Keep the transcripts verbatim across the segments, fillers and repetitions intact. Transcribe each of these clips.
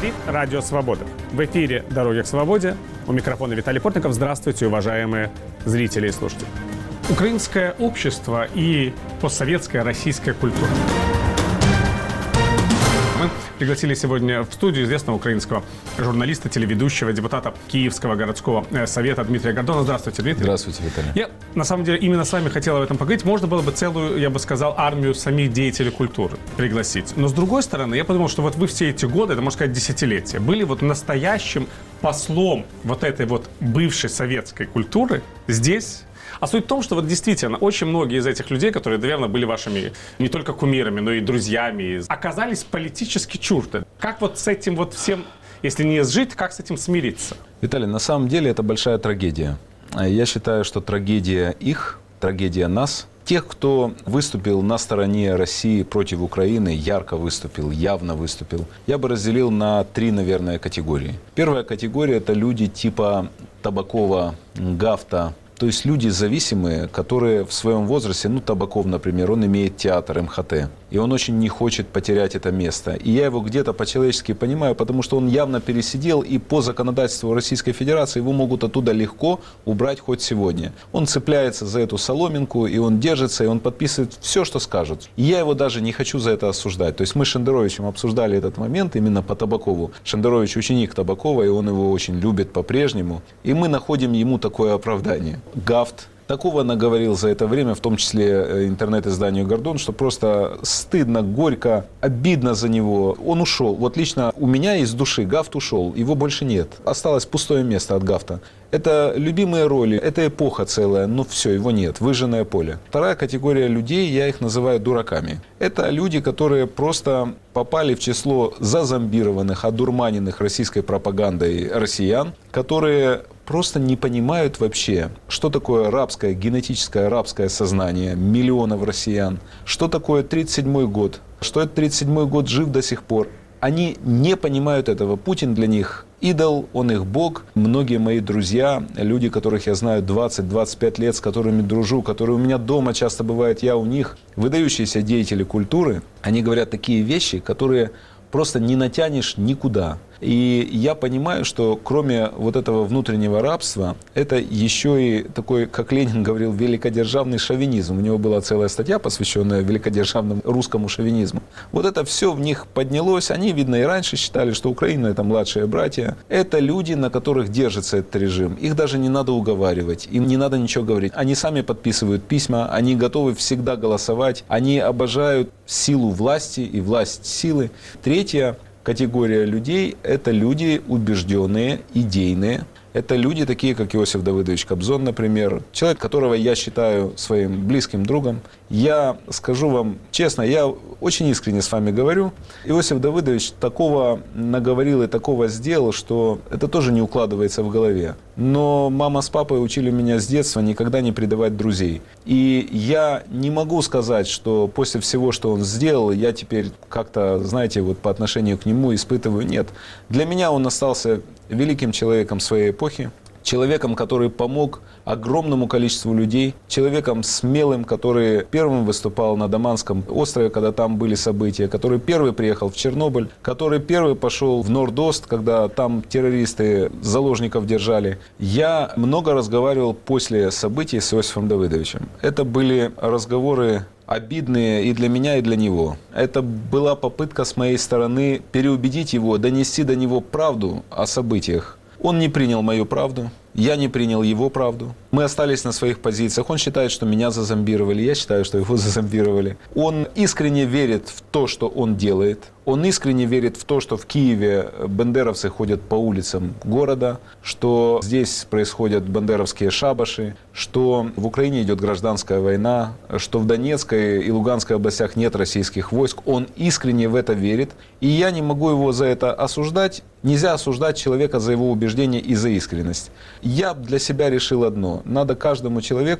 студии «Радио Свобода». В эфире «Дороги к свободе». У микрофона Виталий Портников. Здравствуйте, уважаемые зрители и слушатели. Украинское общество и постсоветская российская культура. Мы пригласили сегодня в студию известного украинского журналиста, телеведущего, депутата Киевского городского совета Дмитрия Гордона. Здравствуйте, Дмитрий. Здравствуйте, Виталий. Я, на самом деле, именно с вами хотел об этом поговорить. Можно было бы целую, я бы сказал, армию самих деятелей культуры пригласить. Но, с другой стороны, я подумал, что вот вы все эти годы, это, можно сказать, десятилетия, были вот настоящим послом вот этой вот бывшей советской культуры здесь. А суть в том, что вот действительно очень многие из этих людей, которые, наверное, были вашими не только кумирами, но и друзьями, оказались политически чужды. Как вот с этим вот всем, если не сжить, как с этим смириться? Виталий, на самом деле это большая трагедия. Я считаю, что трагедия их, трагедия нас, тех, кто выступил на стороне России против Украины, ярко выступил, явно выступил, я бы разделил на три, наверное, категории. Первая категория – это люди типа Табакова, Гафта. То есть люди зависимые, которые в своем возрасте, ну, Табаков, например, он имеет театр, эм ха тэ, и он очень не хочет потерять это место. И я его где-то по-человечески понимаю, потому что он явно пересидел, и по законодательству Российской Федерации его могут оттуда легко убрать хоть сегодня. Он цепляется за эту соломинку, и он держится, и он подписывает все, что скажут. И я его даже не хочу за это осуждать. То есть мы с Шендеровичем обсуждали этот момент именно по Табакову. Шендерович ученик Табакова, и он его очень любит по-прежнему. И мы находим ему такое оправдание. Гафт такого наговорил за это время, в том числе интернет-изданию «Гордон», что просто стыдно, горько, обидно за него. Он ушел. Вот лично у меня из души Гафт ушел, его больше нет. Осталось пустое место от Гафта. Это любимые роли, это эпоха целая, но все, его нет, выжженное поле. Вторая категория людей, я их называю дураками. Это люди, которые просто попали в число зазомбированных, одурманенных российской пропагандой россиян, которые просто не понимают вообще, что такое рабское, генетическое рабское сознание миллионов россиян, что такое тридцать седьмой год, что этот тридцать седьмой год жив до сих пор. Они не понимают этого. Путин для них идол, он их бог. Многие мои друзья, люди, которых я знаю двадцать-двадцать пять лет, с которыми дружу, которые у меня дома часто бывают, я у них, выдающиеся деятели культуры, они говорят такие вещи, которые просто не натянешь никуда. И я понимаю, что кроме вот этого внутреннего рабства, это еще и такой, как Ленин говорил, великодержавный шовинизм. У него была целая статья, посвященная великодержавному русскому шовинизму. Вот это все в них поднялось. Они, видно, и раньше считали, что Украина – это младшие братья. Это люди, на которых держится этот режим. Их даже не надо уговаривать, им не надо ничего говорить. Они сами подписывают письма, они готовы всегда голосовать. Они обожают силу власти и власть силы. Третья категория людей – это люди убежденные, идейные. Это люди такие, как Иосиф Давыдович Кобзон, например. Человек, которого я считаю своим близким другом. Я скажу вам честно, я очень искренне с вами говорю. Иосиф Давыдович такого наговорил и такого сделал, что это тоже не укладывается в голове. Но мама с папой учили меня с детства никогда не предавать друзей. И я не могу сказать, что после всего, что он сделал, я теперь как-то, знаете, вот по отношению к нему испытываю. Нет. Для меня он остался великим человеком своей эпохи, человеком, который помог огромному количеству людей, человеком смелым, который первым выступал на Даманском острове, когда там были события, который первый приехал в Чернобыль, который первый пошел в Норд-Ост, когда там террористы заложников держали. Я много разговаривал после событий с Иосифом Давыдовичем. Это были разговоры обидные и для меня, и для него. Это была попытка с моей стороны переубедить его, донести до него правду о событиях. Он не принял мою правду, я не принял его правду. Мы остались на своих позициях. Он считает, что меня зазомбировали, я считаю, что его зазомбировали. Он искренне верит в то, что он делает. Он искренне верит в то, что в Киеве бандеровцы ходят по улицам города, что здесь происходят бандеровские шабаши, что в Украине идет гражданская война, что в Донецкой и Луганской областях нет российских войск. Он искренне в это верит. И я не могу его за это осуждать. Нельзя осуждать человека за его убеждение и за искренность. Я для себя решил одно. Надо каждому человеку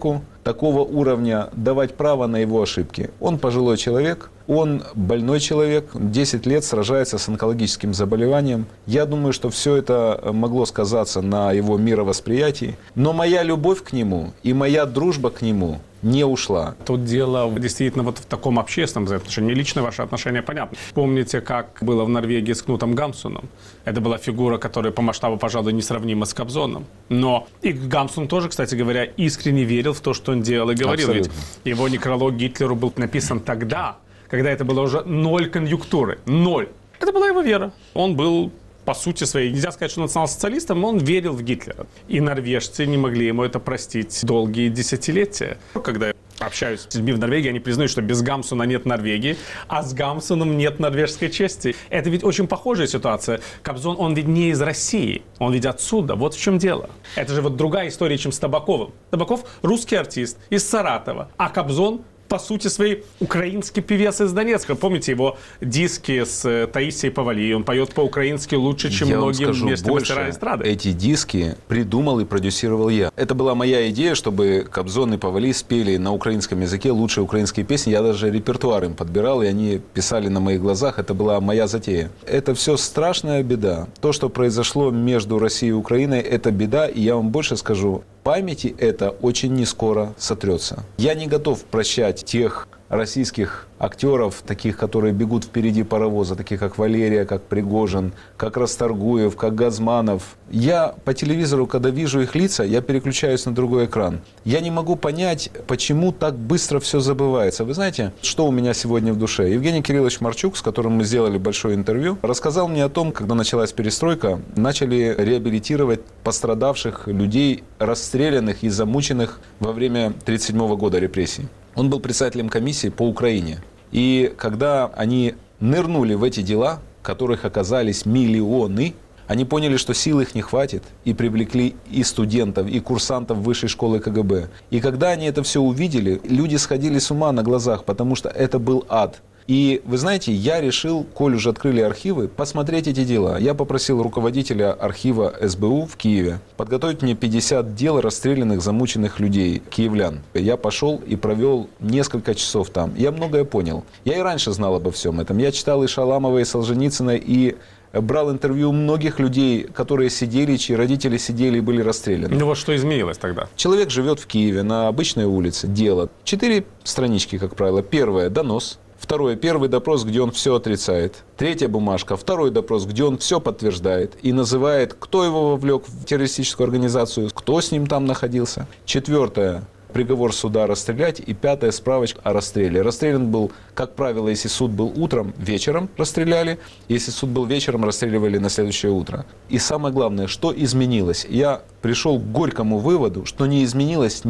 такого уровня давать право на его ошибки. Он пожилой человек, он больной человек, десять лет сражается с онкологическим заболеванием. Я думаю, что все это могло сказаться на его мировосприятии. Но моя любовь к нему и моя дружба к нему не ушла. Тут дело действительно вот в таком общественном отношении. Лично ваше отношение понятно. Помните, как было в Норвегии с Кнутом Гамсуном? Это была фигура, которая по масштабу, пожалуй, несравнима с Кобзоном. Но и Гамсун тоже, кстати говоря, искренне верил в то, что он делал и говорил. Абсолютно. Ведь его некролог Гитлеру был написан тогда, когда это было уже ноль конъюнктуры. Ноль. Это была его вера. Он был, по сути своей, нельзя сказать, что национал-социалистом, но он верил в Гитлера. И норвежцы не могли ему это простить долгие десятилетия. Когда я общаюсь с людьми в Норвегии, они признают, что без Гамсуна нет Норвегии, а с Гамсуном нет норвежской чести. Это ведь очень похожая ситуация. Кобзон, он ведь не из России, он ведь отсюда. Вот в чем дело. Это же вот другая история, чем с Табаковым. Табаков русский артист из Саратова, а Кобзон, по сути своей, украинский певец из Донецка. Помните его диски с Таисией Повалий? Он поет по-украински лучше, чем я многие вам скажу местные больше, мастера эстрады. Эти диски придумал и продюсировал я. Это была моя идея, чтобы Кобзон и Повалий спели на украинском языке лучшие украинские песни. Я даже репертуар им подбирал, и они писали на моих глазах. Это была моя затея. Это все страшная беда. То, что произошло между Россией и Украиной, это беда. И я вам больше скажу, памяти это очень не скоро сотрется. Я не готов прощать тех российских актеров, таких, которые бегут впереди паровоза, таких как Валерия, как Пригожин, как Расторгуев, как Газманов. Я по телевизору, когда вижу их лица, я переключаюсь на другой экран. Я не могу понять, почему так быстро все забывается. Вы знаете, что у меня сегодня в душе? Евгений Кириллович Марчук, с которым мы сделали большое интервью, рассказал мне о том, когда началась перестройка, начали реабилитировать пострадавших людей, расстрелянных и замученных во время тридцать седьмого года репрессий. Он был председателем комиссии по Украине. И когда они нырнули в эти дела, которых оказались миллионы, они поняли, что сил их не хватит, и привлекли и студентов, и курсантов высшей школы ка гэ бэ. И когда они это все увидели, люди сходили с ума на глазах, потому что это был ад. И вы знаете, я решил, коль уже открыли архивы, посмотреть эти дела. Я попросил руководителя архива эс бэ у в Киеве подготовить мне пятьдесят дел расстрелянных, замученных людей, киевлян. Я пошел и провел несколько часов там. Я многое понял. Я и раньше знал обо всем этом. Я читал и Шаламова, и Солженицына, и брал интервью у многих людей, которые сидели, чьи родители сидели и были расстреляны. Ну вот что изменилось тогда? Человек живет в Киеве на обычной улице, дело. Четыре странички, как правило. Первое – донос. Второе, первый допрос, где он все отрицает. Третья бумажка, второй допрос, где он все подтверждает и называет, кто его вовлек в террористическую организацию, кто с ним там находился. Четвертое, приговор суда расстрелять. И пятое, справочка о расстреле. Расстрелян был, как правило, если суд был утром, вечером расстреляли. Если суд был вечером, расстреливали на следующее утро. И самое главное, что изменилось? Я пришел к горькому выводу, что не изменилось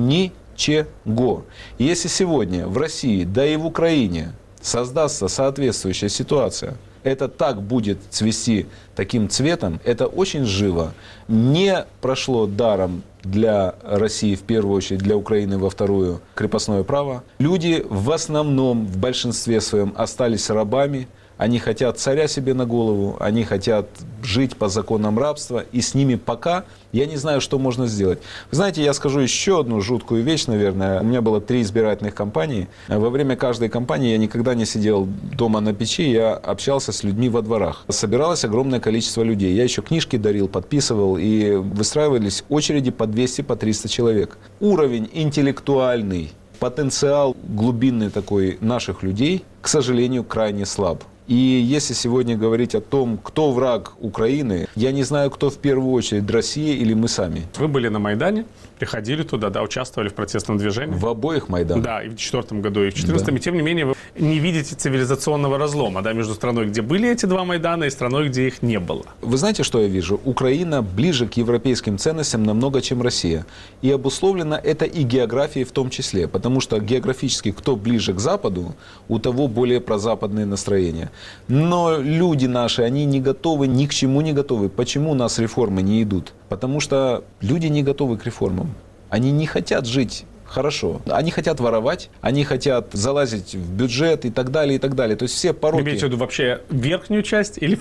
ничего. И если сегодня в России, да и в Украине создастся соответствующая ситуация, это так будет цвести таким цветом, это очень живо. Не прошло даром для России в первую очередь, для Украины во вторую крепостное право. Люди в основном, в большинстве своем остались рабами. Они хотят царя себе на голову, они хотят жить по законам рабства, и с ними пока я не знаю, что можно сделать. Вы знаете, я скажу еще одну жуткую вещь, наверное. У меня было три избирательных кампании. Во время каждой кампании я никогда не сидел дома на печи, я общался с людьми во дворах. Собиралось огромное количество людей. Я еще книжки дарил, подписывал, и выстраивались очереди по двести, по триста человек. Уровень интеллектуальный, потенциал глубинный такой наших людей, к сожалению, крайне слаб. И если сегодня говорить о том, кто враг Украины, я не знаю, кто в первую очередь, Россия или мы сами. Вы были на Майдане, приходили туда, да, участвовали в протестном движении. В обоих Майданах. Да, и в четвертом году, и в четырнадцатом. Да. И тем не менее вы не видите цивилизационного разлома, да, между страной, где были эти два Майдана, и страной, где их не было. Вы знаете, что я вижу? Украина ближе к европейским ценностям намного, чем Россия. И обусловлено это и географией в том числе. Потому что географически, кто ближе к Западу, у того более прозападные настроения. Но люди наши, они не готовы, ни к чему не готовы. Почему у нас реформы не идут? Потому что люди не готовы к реформам. Они не хотят жить хорошо. Они хотят воровать, они хотят залазить в бюджет и так далее, и так далее. То есть все пороки. Вы имеете в виду вообще верхнюю часть или всех?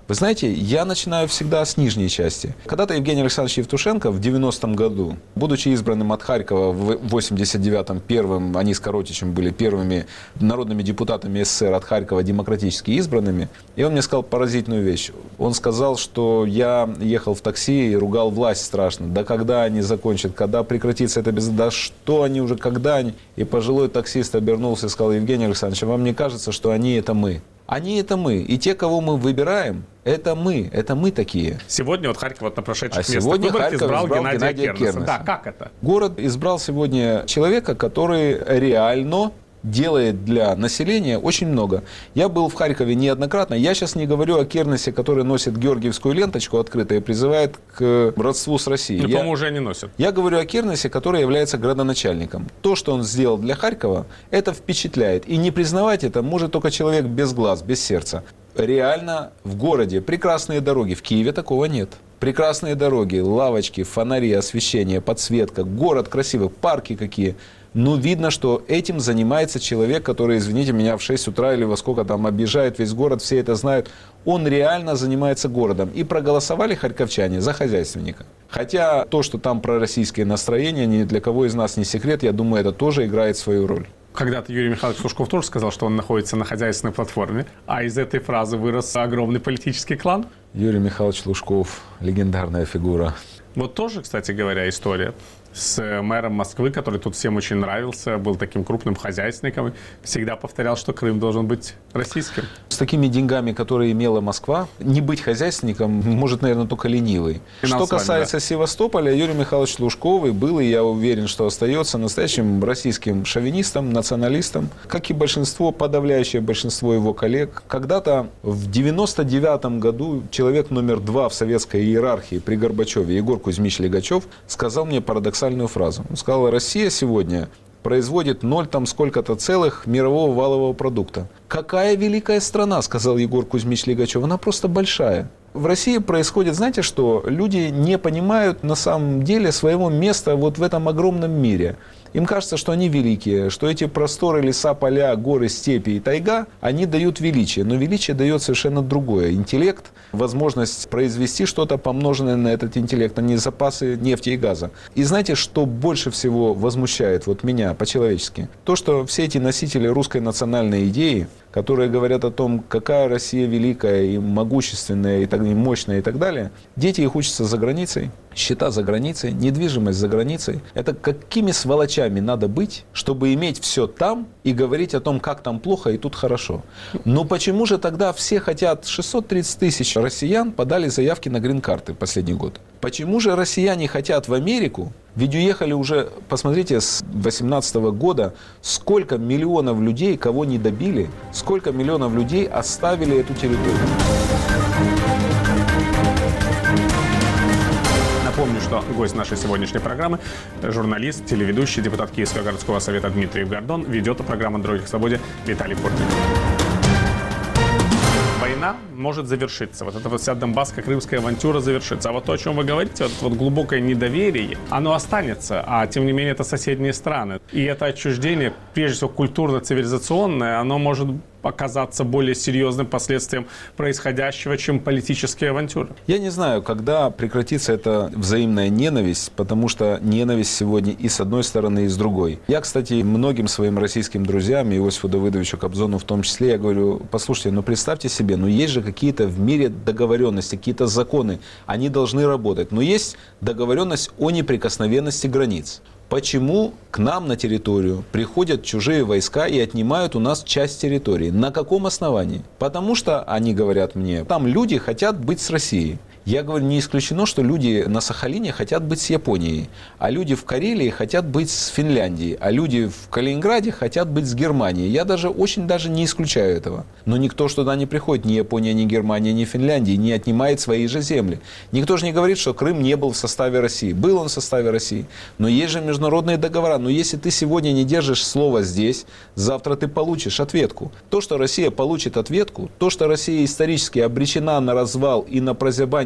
Вы знаете, я начинаю всегда с нижней части. Когда-то Евгений Александрович Евтушенко в девяностом году, будучи избранным от Харькова в восемьдесят девятом, первым, они с Коротичем были первыми народными депутатами СССР от Харькова, демократически избранными, и он мне сказал поразительную вещь. Он сказал, что я ехал в такси и ругал власть страшно. Да когда они закончат, когда прекратится это без... Да что они уже, когда они... И пожилой таксист обернулся и сказал: Евгений Александрович, вам не кажется, что они это мы? Они это мы. И те, кого мы выбираем, это мы. Это мы такие. Сегодня вот Харьков вот на прошедших а местных сегодня выборах Харьков избрал, избрал Геннадия, Геннадия Кернеса. Кернеса. Да, как это? Город избрал сегодня человека, который реально делает для населения очень много. Я был в Харькове неоднократно. Я сейчас не говорю о Кернесе, который носит георгиевскую ленточку открыто и призывает к родству с Россией. Ну, я, по-моему, уже не носят. Я говорю о Кернесе, который является градоначальником. То, что он сделал для Харькова, это впечатляет. И не признавать это может только человек без глаз, без сердца. Реально в городе прекрасные дороги. В Киеве такого нет. Прекрасные дороги, лавочки, фонари, освещение, подсветка. Город красивый, парки какие. Но видно, что этим занимается человек, который, извините меня, в шесть утра или во сколько там объезжает весь город, все это знают. Он реально занимается городом. И проголосовали харьковчане за хозяйственника. Хотя то, что там пророссийские настроения, ни для кого из нас не секрет, я думаю, это тоже играет свою роль. Когда-то Юрий Михайлович Лужков тоже сказал, что он находится на хозяйственной платформе, а из этой фразы вырос огромный политический клан. Юрий Михайлович Лужков – легендарная фигура. Вот тоже, кстати говоря, история с мэром Москвы, который тут всем очень нравился, был таким крупным хозяйственником, всегда повторял, что Крым должен быть российским. С такими деньгами, которые имела Москва, не быть хозяйственником может, наверное, только ленивый. Что касается да. Севастополя, Юрий Михайлович Лужков был, и я уверен, что остается настоящим российским шовинистом, националистом, как и большинство, подавляющее большинство его коллег. Когда-то в девяносто девятом году человек номер два в советской иерархии при Горбачеве, Егор Кузьмич Легачев, сказал мне парадоксальную фразу. Он сказал: Россия сегодня производит ноль там сколько-то целых мирового валового продукта. Какая великая страна, сказал Егор Кузьмич Легачев, она просто большая. В России происходит, знаете что, люди не понимают на самом деле своего места вот в этом огромном мире. Им кажется, что они великие, что эти просторы, леса, поля, горы, степи и тайга, они дают величие. Но величие дает совершенно другое. Интеллект, возможность произвести что-то, помноженное на этот интеллект, а не запасы нефти и газа. И знаете, что больше всего возмущает вот меня по-человечески? То, что все эти носители русской национальной идеи, которые говорят о том, какая Россия великая и могущественная, и, так, и мощная, и так далее, дети их учатся за границей, счета за границей, недвижимость за границей. Это какими сволочами надо быть, чтобы иметь все там и говорить о том, как там плохо и тут хорошо. Но почему же тогда все хотят, шестьсот тридцать тысяч россиян подали заявки на грин-карты в последний год? Почему же россияне хотят в Америку? Ведь уехали уже, посмотрите, с две тысячи восемнадцатого года, сколько миллионов людей, кого не добили, сколько миллионов людей оставили эту территорию. Напомню, что гость нашей сегодняшней программы – журналист, телеведущий, депутат Киевского городского совета Дмитрий Гордон. Ведет программу «Дороги к свободе» Виталий Портник. Война может завершиться. Вот эта вот вся донбасско-крымская авантюра завершится. А вот то, о чем вы говорите, вот, вот глубокое недоверие, оно останется. А тем не менее, это соседние страны. И это отчуждение, прежде всего культурно-цивилизационное, оно может оказаться более серьезным последствием происходящего, чем политические авантюры. Я не знаю, когда прекратится эта взаимная ненависть, потому что ненависть сегодня и с одной стороны, и с другой. Я, кстати, многим своим российским друзьям, Иосифу Давыдовичу Кобзону в том числе, я говорю: послушайте, ну представьте себе, ну есть же какие-то в мире договоренности, какие-то законы, они должны работать. Но есть договоренность о неприкосновенности границ. Почему к нам на территорию приходят чужие войска и отнимают у нас часть территории? На каком основании? Потому что, они говорят мне, там люди хотят быть с Россией. Я говорю, не исключено, что люди на Сахалине хотят быть с Японией, а люди в Карелии хотят быть с Финляндией, а люди в Калининграде хотят быть с Германией. Я даже очень даже не исключаю этого. Но никто ж туда не приходит, ни Япония, ни Германия, ни Финляндия, не отнимает свои же земли. Никто же не говорит, что Крым не был в составе России. Был он в составе России. Но есть же международные договора. Но если ты сегодня не держишь слово здесь, завтра ты получишь ответку. То, что Россия получит ответку, то, что Россия исторически обречена на развал и на прозябание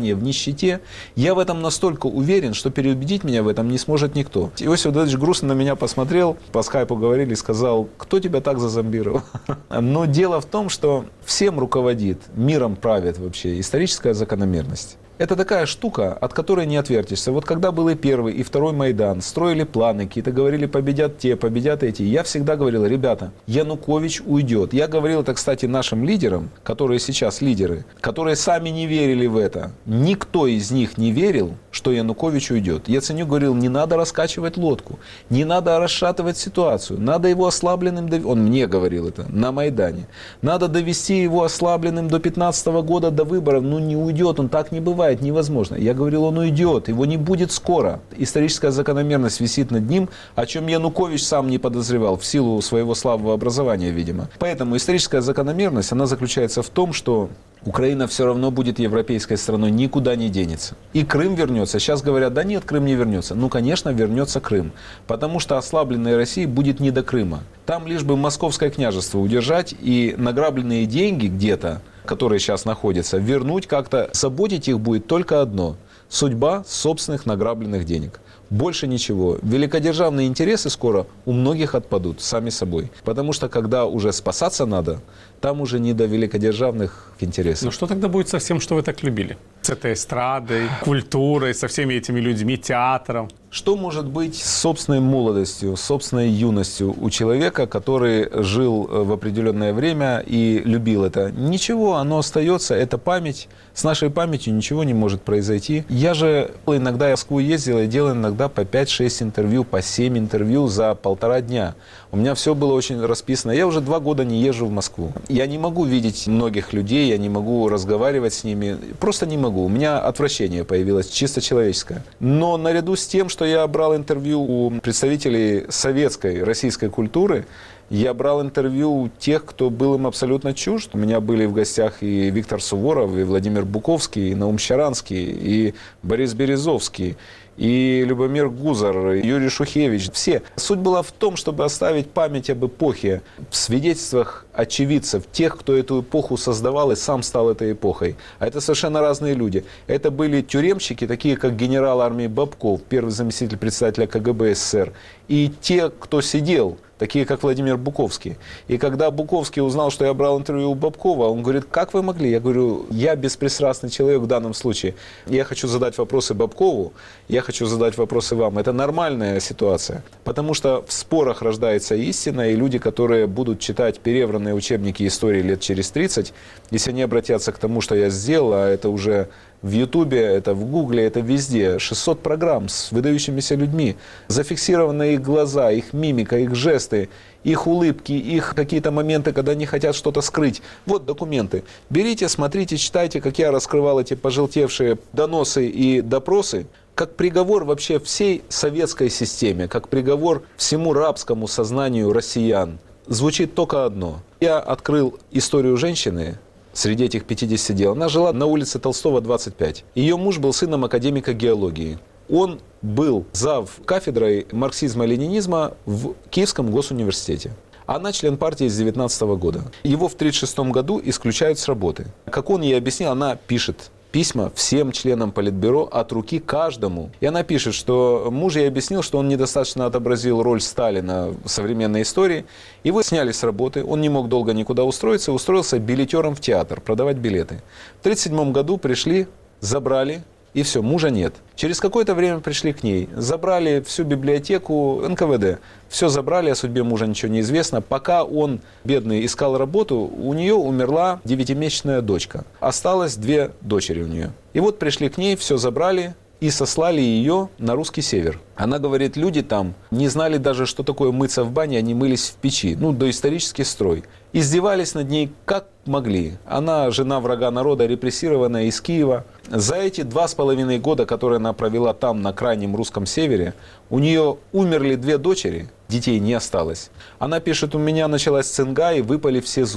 образование в нищете. Я в этом настолько уверен, что переубедить меня в этом не сможет никто. Иосиф Давыдович грустно на меня посмотрел, по скайпу говорили и сказал: кто тебя так зазомбировал? Но дело в том, что всем руководит, миром правит вообще историческая закономерность. Это такая штука, от которой не отвертишься. Вот когда был и первый, и второй Майдан, строили планы какие-то, говорили, победят те, победят эти. Я всегда говорил: ребята, Янукович уйдет. Я говорил это, кстати, нашим лидерам, которые сейчас лидеры, которые сами не верили в это. Никто из них не верил, что Янукович уйдет. Яценюк говорил: не надо раскачивать лодку, не надо расшатывать ситуацию, надо его ослабленным, дов... он мне говорил это на Майдане, надо довести его ослабленным до пятнадцатого года, до выборов. Ну не уйдет, он так не бывает. Невозможно. Я говорил, он уйдет, его не будет скоро. Историческая закономерность висит над ним, о чем Янукович сам не подозревал, в силу своего слабого образования, видимо. Поэтому историческая закономерность, она заключается в том, что Украина все равно будет европейской страной, никуда не денется. И Крым вернется. Сейчас говорят: да нет, Крым не вернется. Ну, конечно, вернется Крым. Потому что ослабленной России будет не до Крыма. Там лишь бы Московское княжество удержать и награбленные деньги где-то, которые сейчас находятся, вернуть как-то. Заботить их будет только одно – судьба собственных награбленных денег. Больше ничего. Великодержавные интересы скоро у многих отпадут сами собой. Потому что когда уже спасаться надо, там уже не до великодержавных интересов. Ну что тогда будет со всем, что вы так любили? С этой эстрадой, культурой, со всеми этими людьми, театром? Что может быть с собственной молодостью, собственной юностью у человека, который жил в определенное время и любил это? Ничего, оно остается, это память. С нашей памятью ничего не может произойти. Я же иногда в Москву ездил и делал иногда по пять-шесть интервью, по семь интервью за полтора дня. У меня все было очень расписано. Я уже два года не езжу в Москву. Я не могу видеть многих людей, я не могу разговаривать с ними. Просто не могу. У меня отвращение появилось, чисто человеческое. Но наряду с тем, что я брал интервью у представителей советской, российской культуры, я брал интервью у тех, кто был им абсолютно чужд. У меня были в гостях и Виктор Суворов, и Владимир Буковский, и Наум Щаранский, и Борис Березовский, и Любомир Гузар, и Юрий Шухевич. Все. Суть была в том, чтобы оставить память об эпохе в свидетельствах очевидцев, тех, кто эту эпоху создавал и сам стал этой эпохой. А это совершенно разные люди. Это были тюремщики, такие как генерал армии Бабков, первый заместитель председателя ка гэ бэ эс эс эс эр, и те, кто сидел, такие как Владимир Буковский. И когда Буковский узнал, что я брал интервью у Бабкова, он говорит: как вы могли? Я говорю: я беспристрастный человек в данном случае. Я хочу задать вопросы Бабкову, я хочу задать вопросы вам. Это нормальная ситуация. Потому что в спорах рождается истина, и люди, которые будут читать перевранные учебники истории лет через тридцать, если они обратятся к тому, что я сделал, а это уже в Ютубе, это в Гугле, это везде, шестьсот программ с выдающимися людьми, зафиксированы их глаза, их мимика, их жесты, их улыбки, их какие-то моменты, когда они хотят что-то скрыть. Вот документы. Берите, смотрите, читайте, как я раскрывал эти пожелтевшие доносы и допросы, как приговор вообще всей советской системе, как приговор всему рабскому сознанию россиян. Звучит только одно. Я открыл историю женщины. Среди этих пятидесяти дел. Она жила на улице Толстого, двадцать пять. Ее муж был сыном академика геологии. Он был зав. Кафедрой марксизма-ленинизма в Киевском госуниверситете. Она член партии с девятнадцатого года. Его в тридцать шестом году исключают с работы. Как он ей объяснил, она пишет письма всем членам Политбюро от руки каждому. И она пишет, что муж ей объяснил, что он недостаточно отобразил роль Сталина в современной истории. Его сняли с работы, он не мог долго никуда устроиться, и устроился билетером в театр, продавать билеты. В тысяча девятьсот тридцать седьмом году пришли, забрали, и все, мужа нет. Через какое-то время пришли к ней, забрали всю библиотеку эн ка вэ дэ. Все забрали, о судьбе мужа ничего не известно. Пока он, бедный, искал работу, у нее умерла девятимесячная дочка. Осталось две дочери у нее. И вот пришли к ней, все забрали и сослали ее на русский север. Она говорит, люди там не знали даже, что такое мыться в бане, они мылись в печи. Ну, доисторический строй. Издевались над ней как могли. Она жена врага народа, репрессированная из Киева. За эти два с половиной года, которые она провела там, на крайнем русском севере, у нее умерли две дочери, детей не осталось. Она пишет, у меня началась цинга и выпали все зубы.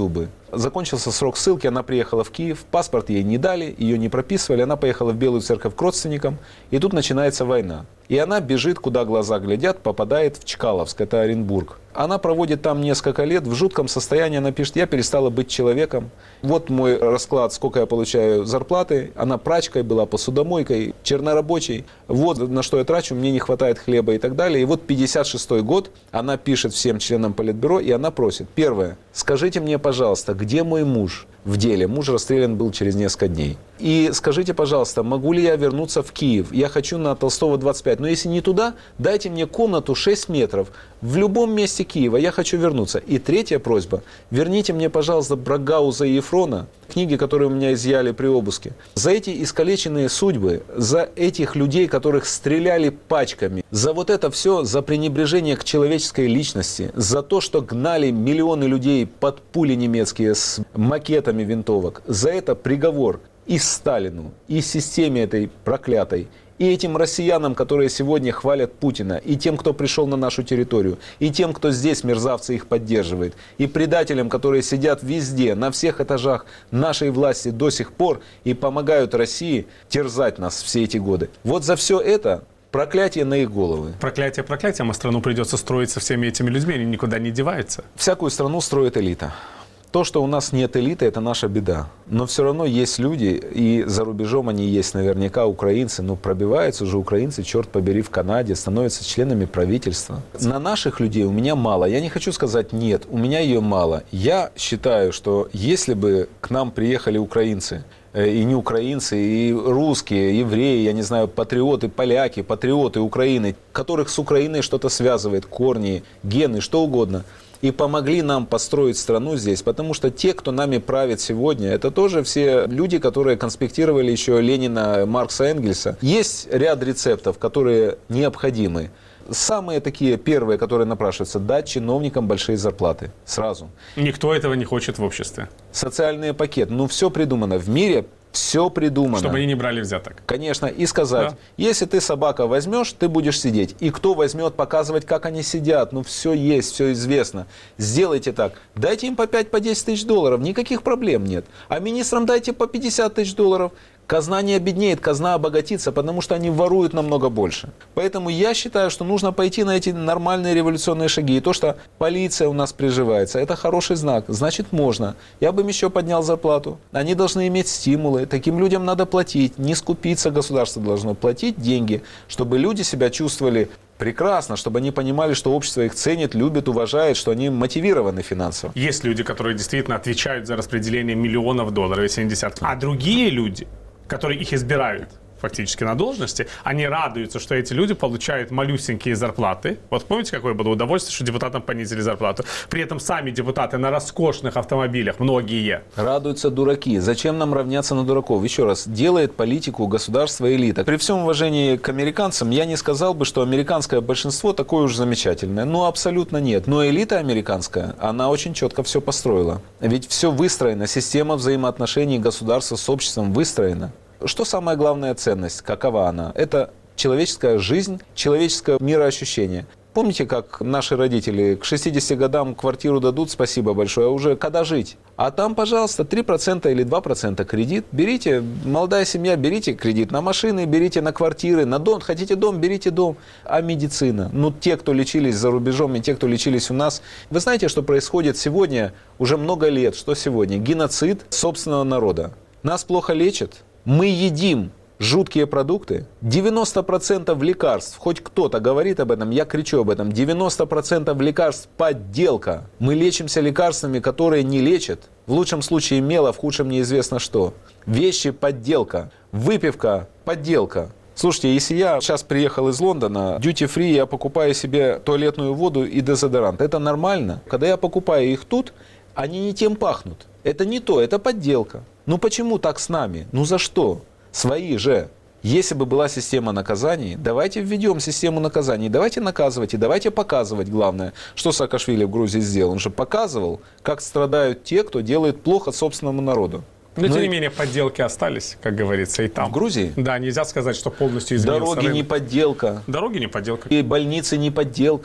Закончился срок ссылки, она приехала в Киев, паспорт ей не дали, ее не прописывали, она поехала в Белую Церковь к родственникам, и тут начинается война. И она бежит, куда глаза глядят, попадает в Чкаловск, это Оренбург. Она проводит там несколько лет, в жутком состоянии, она пишет: я перестала быть человеком. Вот мой расклад, сколько я получаю зарплаты. Она прачкой была, посудомойкой, чернорабочей. Вот на что я трачу, мне не хватает хлеба и так далее. И вот пятьдесят шестой год, она пишет всем членам Политбюро, и она просит: первое, скажите мне, пожалуйста, где мой муж в деле? Муж расстрелян был через несколько дней. И скажите, пожалуйста, могу ли я вернуться в Киев? Я хочу на Толстого двадцать пять. Но если не туда, дайте мне комнату шесть метров. В любом месте Киева я хочу вернуться. И третья просьба. Верните мне, пожалуйста, Брагауза и Ефрона, книги, которые у меня изъяли при обыске. За эти искалеченные судьбы, за этих людей, которых стреляли пачками, за вот это все, за пренебрежение к человеческой личности, за то, что гнали миллионы людей под пули немецкие с макетами винтовок, за это приговор и Сталину, и системе этой проклятой, и этим россиянам, которые сегодня хвалят Путина, и тем, кто пришел на нашу территорию, и тем, кто здесь, мерзавцы, их поддерживает, и предателям, которые сидят везде, на всех этажах нашей власти до сих пор и помогают России терзать нас все эти годы. Вот за все это проклятие на их головы. Проклятие проклятием, а страну придется строить со всеми этими людьми, они никуда не деваются. Всякую страну строит элита. То, что у нас нет элиты, это наша беда. Но все равно есть люди, и за рубежом они есть наверняка украинцы, но пробиваются уже украинцы, черт побери, в Канаде, становятся членами правительства. На наших людей у меня мало. Я не хочу сказать нет, у меня ее мало. Я считаю, что если бы к нам приехали украинцы, и не украинцы, и русские, евреи, я не знаю, патриоты, поляки, патриоты Украины, которых с Украиной что-то связывает, корни, гены, что угодно, и помогли нам построить страну здесь, потому что те, кто нами правит сегодня, это тоже все люди, которые конспектировали еще Ленина, Маркса, Энгельса. Есть ряд рецептов, которые необходимы. Самые такие первые, которые напрашиваются, дать чиновникам большие зарплаты сразу. Никто этого не хочет в обществе. Социальный пакет, ну все придумано. В мире все придумано. Чтобы они не брали взяток. Конечно, и сказать, да. Если ты собака возьмешь, ты будешь сидеть. И кто возьмет показывать, как они сидят? Ну все есть, все известно. Сделайте так. Дайте им по пять, по десять тысяч долларов, никаких проблем нет. А министрам дайте по пятьдесят тысяч долларов. Казна не обеднеет, казна обогатится, потому что они воруют намного больше. Поэтому я считаю, что нужно пойти на эти нормальные революционные шаги. И то, что полиция у нас приживается, это хороший знак. Значит, можно. Я бы им еще поднял зарплату. Они должны иметь стимулы. Таким людям надо платить. Не скупиться, государство должно платить деньги, чтобы люди себя чувствовали прекрасно, чтобы они понимали, что общество их ценит, любит, уважает, что они мотивированы финансово. Есть люди, которые действительно отвечают за распределение миллионов долларов, если не десятков. А другие люди, которые их избирают фактически на должности, они радуются, что эти люди получают малюсенькие зарплаты. Вот помните, какое было удовольствие, что депутатам понизили зарплату? При этом сами депутаты на роскошных автомобилях, многие. Радуются дураки. Зачем нам равняться на дураков? Еще раз, делает политику государства элита. При всем уважении к американцам, я не сказал бы, что американское большинство такое уж замечательное. Ну, абсолютно нет. Но элита американская, она очень четко все построила. Ведь все выстроено, система взаимоотношений государства с обществом выстроена. Что самая главная ценность? Какова она? Это человеческая жизнь, человеческое мироощущение. Помните, как наши родители к шестидесяти годам квартиру дадут, спасибо большое, а уже когда жить? А там, пожалуйста, три процента или два процента кредит. Берите, молодая семья, берите кредит на машины, берите на квартиры, на дом. Хотите дом, берите дом. А медицина? Ну, те, кто лечились за рубежом и те, кто лечились у нас. Вы знаете, что происходит сегодня, уже много лет, что сегодня? Геноцид собственного народа. Нас плохо лечат. Мы едим жуткие продукты. девяносто процентов лекарств, хоть кто-то говорит об этом, я кричу об этом, девяносто процентов лекарств подделка. Мы лечимся лекарствами, которые не лечат. В лучшем случае мело, в худшем неизвестно что. Вещи подделка. Выпивка подделка. Слушайте, если я сейчас приехал из Лондона, duty-free, я покупаю себе туалетную воду и дезодорант. Это нормально. Когда я покупаю их тут, они не тем пахнут. Это не то, это подделка. Ну почему так с нами? Ну за что? Свои же. Если бы была система наказаний, давайте введем систему наказаний, давайте наказывать и давайте показывать, главное, что Саакашвили в Грузии сделал. Он же показывал, как страдают те, кто делает плохо собственному народу. Но, Но тем и... не менее, подделки остались, как говорится, и там. В Грузии? Да, нельзя сказать, что полностью изменился Дороги рынок. не подделка. Дороги не подделка. И больницы не подделка.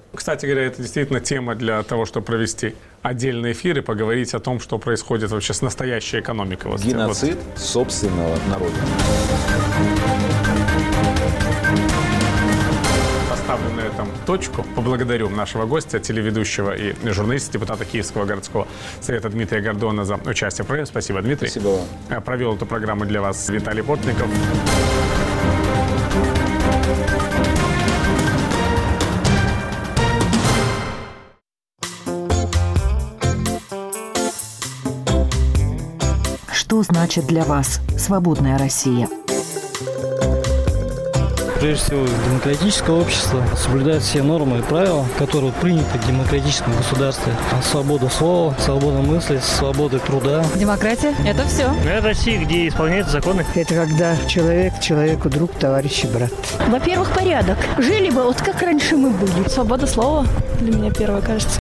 Кстати говоря, это действительно тема для того, чтобы провести отдельный эфир и поговорить о том, что происходит вообще с настоящей экономикой. Вот, Геноцид вот. собственного народа. Ставлю на этом точку. Поблагодарю нашего гостя, телеведущего и журналиста, депутата Киевского городского совета Дмитрия Гордона за участие в программе. Спасибо, Дмитрий. Спасибо вам. Провел эту программу для вас Виталий Портников. Что значит для вас свободная Россия? Прежде всего, демократическое общество соблюдает все нормы и правила, которые приняты в демократическом государстве. Свобода слова, свобода мысли, свобода труда. Демократия – это все. Это Россия, где исполняются законы. Это когда человек человеку друг, товарищ и брат. Во-первых, порядок. Жили бы вот как раньше мы были. Свобода слова для меня первое, кажется.